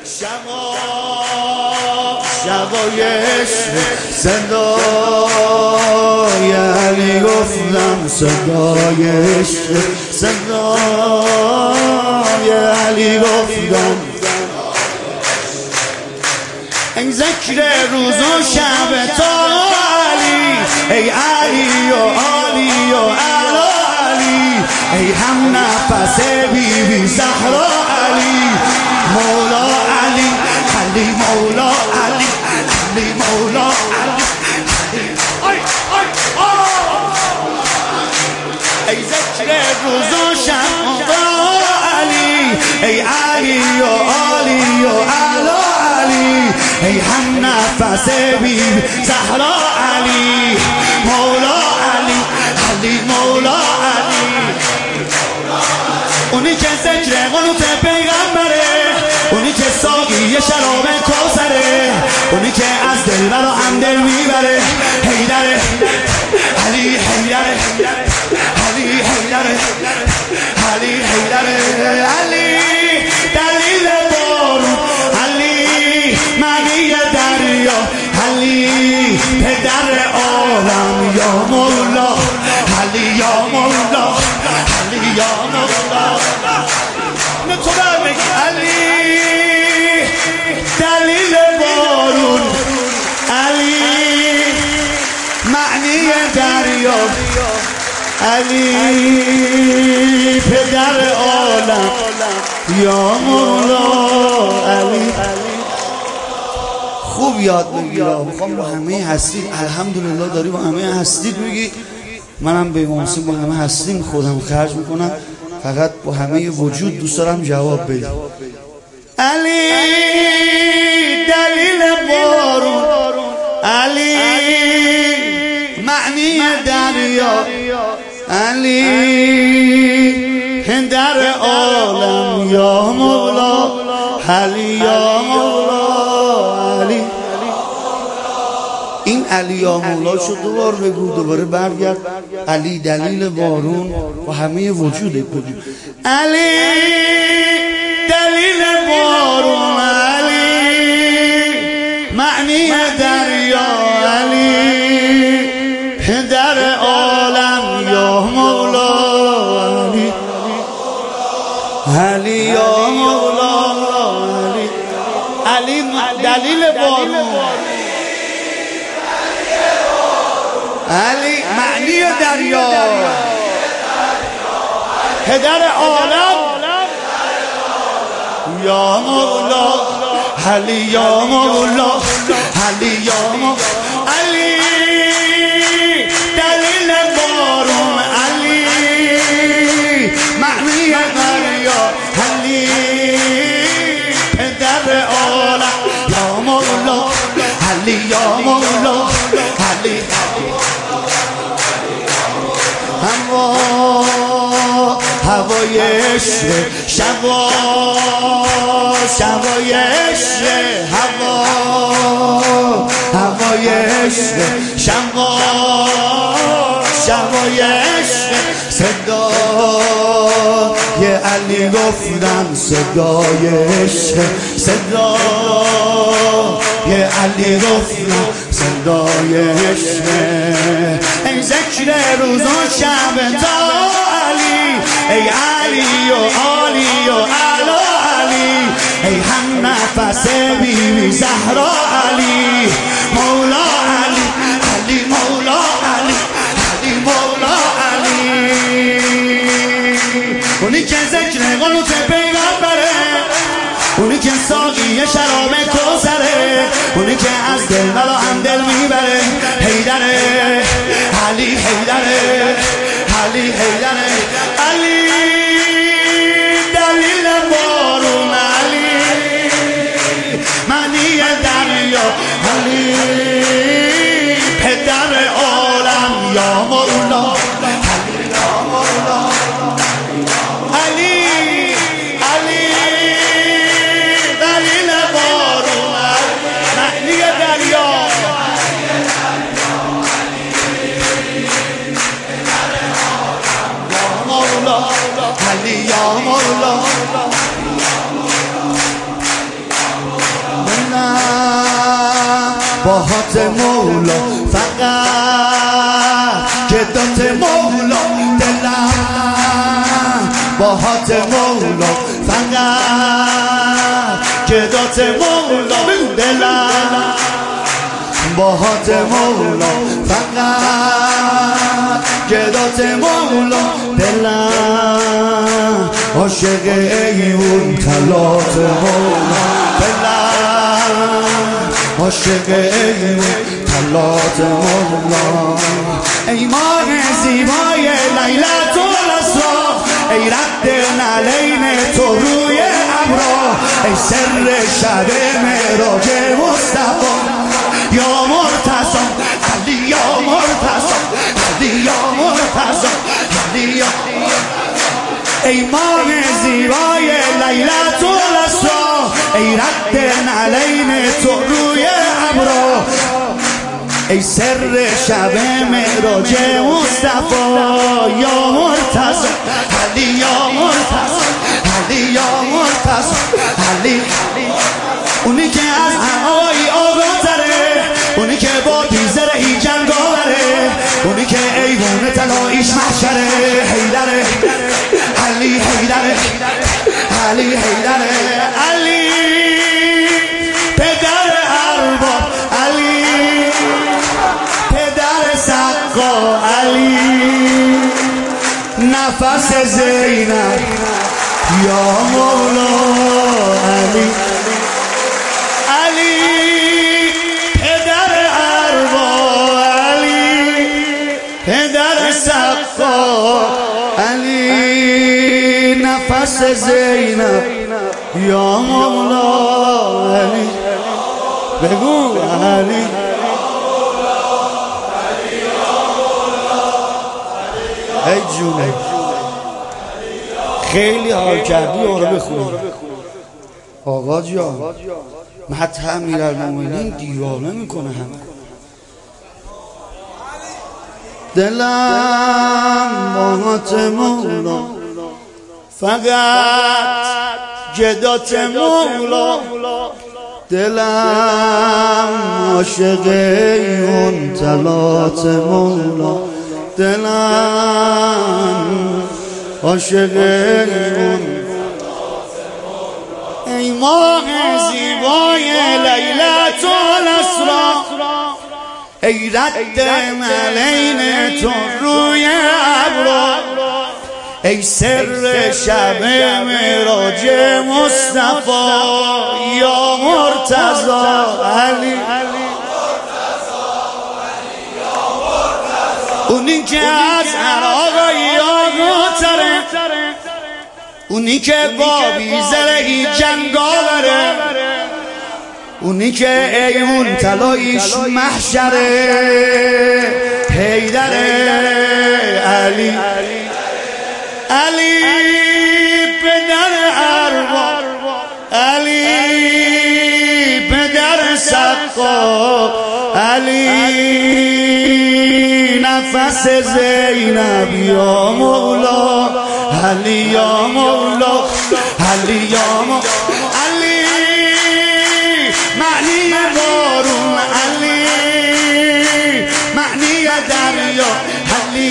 شبای عشق صدای علی گفتم صدای عشق صدای علی گفتم ای ذکر روز و شب تا علی ای علی و علی و علا علی ای هم نفس بیبی زهرا علی مولا علی علی مولا علی علی مولا علی ای ذکر روز و شب تا علی ای علی و علی و علا علی ای هم نفس بیبی زهرا علی مولا علی علی مولا علی اونی که ذکر قنوت پیغمبره اونی که ساقی شراب کوثره اونی که از دل برا هم دل میبره حیدره علی حیدره علی حیدره علی حیدره علی دلیل بارون علی معنی دریا علی پدر عالم یا مولا علی یا مولا علی یا مولا نه تو بگی علی دلیل بارون علی معنی دریا علی پدر عالم یا مولا علی خوب یاد بگیرم میخوام با همه هستید الحمدلله داری با همه هستید میگی منم به محسن با همه هستیم خودم خرج میکنم فقط با همه وجود دوست دارم جواب بدی علی دلیل بارون علی معنی دریا علی در عالم یا مولا علی یا مولا علی این علی یا مولا شد دوبار بگو دوباره برگرد علی دلیل بارون و همه وجودت بگو علی دلیل بارون علی معنی دریا علی پدر عالم یا مولا علی علی یا مولا علی دلیل بارون علی معنی دریا پدر عالم یا مولا علی یا مولا علی یا مولا علی دلیل بارون علی معنی دریا علی پدر عالم یا مولا علی یا مولا علی هوای عشق شبای عشق هوای عشق شبای عشق صدای علی گفتم صدای عشق صدای علی گفتم صدای عشق ای ذکر روز و شب تا علی ای علی و علی و علا علی ای هم نفس بیبی زهرا علی مولا علی علی مولا علی علی مولا علی اونی که ذکر قنوت پیغمبره اونی که ساقی شراب کوثره اونی که از دل بلا هم دل میبره حیدره علی حیدره علی حیدره علی دلیل بارون علی معنی دریا علی پدر عالم یا مولا علی یا مولا علی علی دلیل بارون معنی دریا باهات مولا فقط گدات مولا دلم باهات مولا فقط گدات مولا دلم باهات مولا فقط گدات مولا دلم عاشق ایون طلات مولا دلم عاشق ایون طلات مولا ای ماه زیبای لیلت الاسرا ای رد نعلین تو روی ابرا ای سر شب معراج مصطفی یا مرتضی علی یا مرتضی علی یا مرتضی علی یا ای ماه زیبای لیلت الاسرا ای رد نعلین تو روی ابرا ای سر شب معراج مصطفی یا مرتضی علی یا مرتضی علی یا مرتضی علی اونی که از هوای آقا تره اونی که با دیزره ای جنگاوره اونی که ایوون طلاییش محشره حیدره علی حیدره علی حیدره علی پدر ارباب علی پدر سقا علی نفس زینب یا مولا علی علی پدر ارباب علی پدر سقا علی نفس زینب یا مولا علی بگو علی ای جونه خیلی حال کردی آره بخونی آقا جان مدح امیرالمومنین دیوانه میکنه همه دلم باهات مولا فقط جدات مولا دلم عاشق اون طلات مولا دلم عاشق اون ای ماه زیبای لیلت الاسرا ای رد ملین تو روی ابرا ای سر شب معراج مصطفی یا مرتضی علی اونی که از عراقی آقا تره اونی که با بیزرهی جنگاوره اونی که ایمون طلاییش محشره حیدره علی علی پدر ارباب علی پدر سقا علی نفس زینب یا مولا علی یا مولا علی یا مولا علی معنی بارون علی معنی دریا علی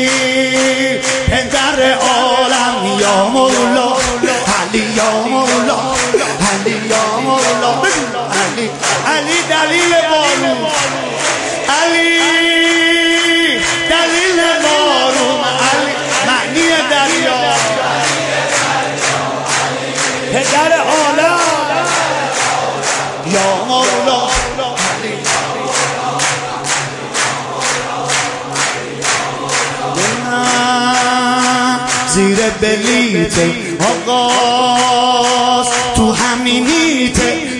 پدر عالم یا مولا علی یا مولا علی یا مولا علی علی دلیل بارون علی دلیل بارون علی معنی دریا پدر عالم یا مولا زیر بلیت آقاس تو همینیت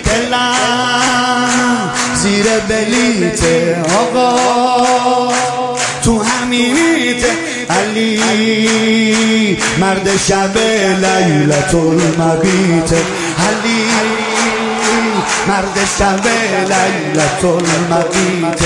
دلم زیر بلیت آقاس تو همینیت علی مرد شب لیلت المبیت علی مرد شب لیلت المبیت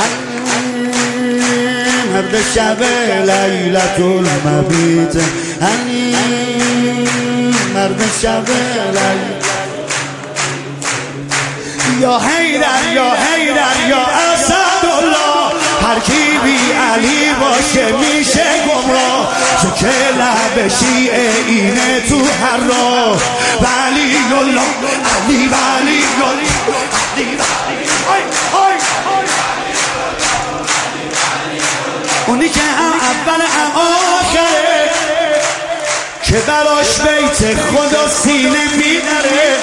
مرد شب لیلت المبیت علی مرد شب لیلت یا حیدر یا حیدر یا اسدالله. هر کی بی علی باشه میشه گمراه. که لب شیعه اینه تو هر راه. ولی الله علی ولی الله علی اونی که هم اول هم آخره که براش بیت خدا سینه میبره.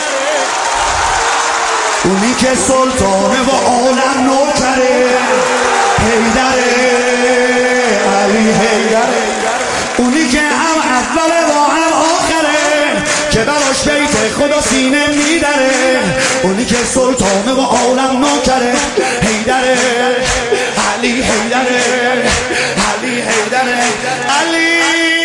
اونی که سلطانه و عالم نوکره حیدره علی حیدره. اونی که هم اول و هم آخره که براش بیت خدا سینه میدره. اونی که سلطانه و عالم نوکره حیدره علی حیدره علی حیدره. علی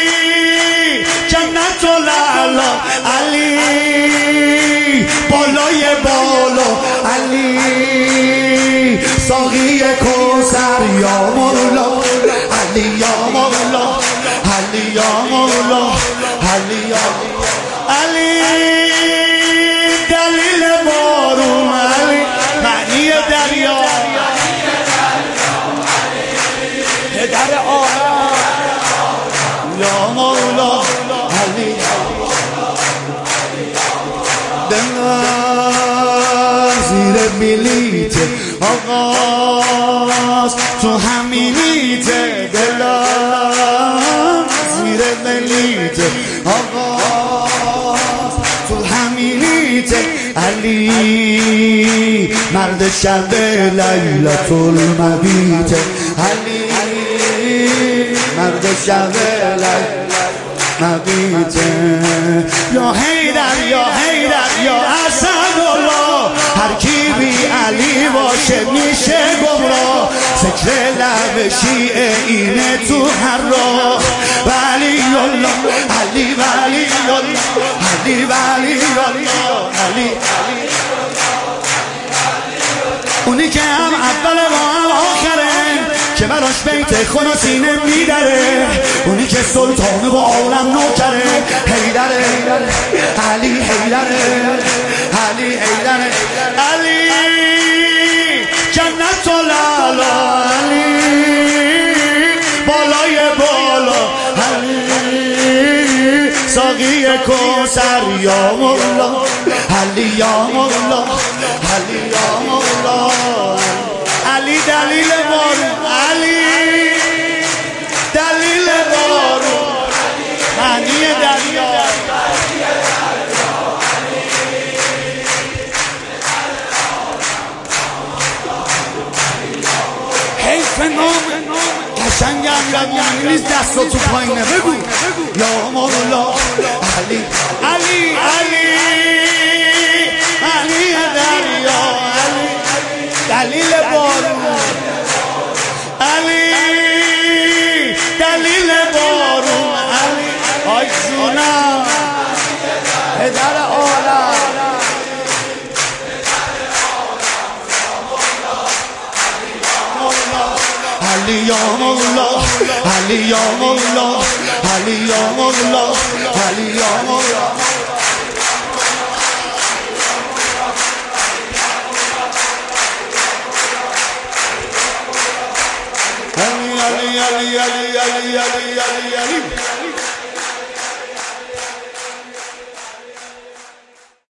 جنت الاعلی علی بالای بالا علی ساقی کوثر یا مولا علی یا مولا علی یا مولا علی یا علی دلیل بارون علی معنی دریا پدر آرام یا مولا علی زیر بلیت آغاز تو همینیت دلم زیر بلیت آغاز تو همینیت علی مرد شب لیلت المبیت علی مرد شب لیلت مبیت یا حیدر یا حیدر یا اسدالله. هر کی بی علی باشه میشه گمراه. ذکر لب شیعه اینه تو هر راه. ولی الله علی ولی الله علی ولی الله علی. اونی که هم اول و هم آخره که براش بیت خدا سینه میدره. اونی که سلطانه و عالم نوکره حیدره علی حیدره علی حیدره. علی جنت الاعلی علی بالای بالا علی ساقی کوثر یا مولا علی یا مولا علی یا مولا علی دلیل بارون علی دلیل بارون معنی دریا حیف نام قشنگ امیرالمومنین نیست دستا تو پایینه بگو یا مولا علی علی علی علی دریا علی دلیل بارون علی دلیل بارون علی آی جونم پدر عالم علی یا مولا علی یا مولا علی یا مولا علی یا مولا علی علی علی علی علی